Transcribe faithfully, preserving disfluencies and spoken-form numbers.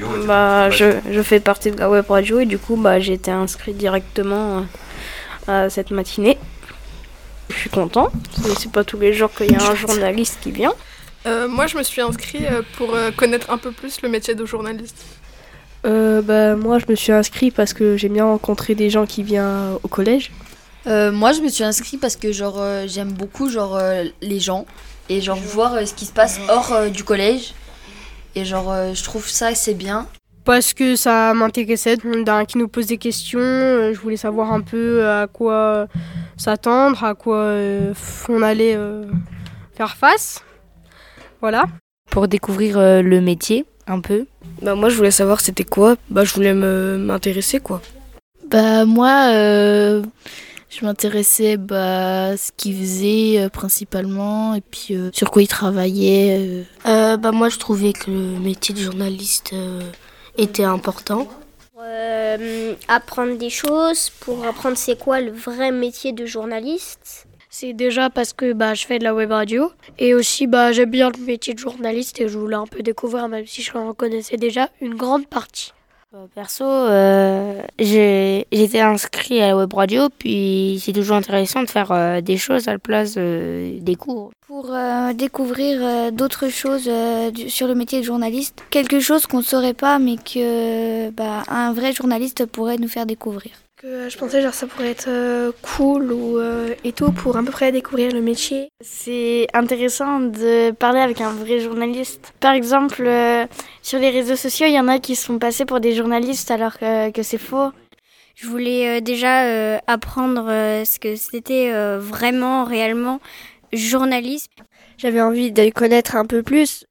radio. Bah, je, je fais partie de la web radio et du coup, bah, j'ai été inscrit directement à cette matinée. Je suis content. C'est, c'est pas tous les jours qu'il y a un journaliste qui vient. Euh, moi, je me suis inscrite pour connaître un peu plus le métier de journaliste. Euh, bah, moi, je me suis inscrite parce que j'aime bien rencontrer des gens qui viennent au collège. Euh, moi, je me suis inscrite parce que genre euh, j'aime beaucoup genre euh, les gens et genre voir euh, ce qui se passe hors euh, du collège et genre euh, je trouve ça c'est bien. Parce que ça m'intéressait, d'un qui nous pose des questions, euh, je voulais savoir un peu à quoi s'attendre, à quoi euh, on allait euh, faire face. Voilà. Pour découvrir euh, le métier un peu. Bah, moi, je voulais savoir c'était quoi. Bah, je voulais me, m'intéresser, quoi. Bah, moi, euh, je m'intéressais bah, à ce qu'ils faisaient euh, principalement et puis euh, sur quoi ils travaillaient. Euh. Euh, bah, moi, je trouvais que le métier de journaliste euh, était important. Euh, apprendre des choses, pour apprendre c'est quoi le vrai métier de journaliste. C'est déjà parce que bah, je fais de la web radio et aussi bah, j'aime bien le métier de journaliste et je voulais un peu découvrir, même si je en connaissais déjà une grande partie. Perso, euh, j'ai, j'étais inscrit à la web radio, puis c'est toujours intéressant de faire euh, des choses à la place euh, des cours. Pour euh, découvrir euh, d'autres choses euh, du, sur le métier de journaliste, quelque chose qu'on ne saurait pas mais que bah, un vrai journaliste pourrait nous faire découvrir. Que je pensais genre ça pourrait être euh, cool ou euh, et tout pour à peu près découvrir le métier. C'est intéressant de parler avec un vrai journaliste. Par exemple, euh, sur les réseaux sociaux, il y en a qui se font passer pour des journalistes alors que, que c'est faux. Je voulais euh, déjà euh, apprendre euh, ce que c'était euh, vraiment, réellement journaliste. J'avais envie de connaître un peu plus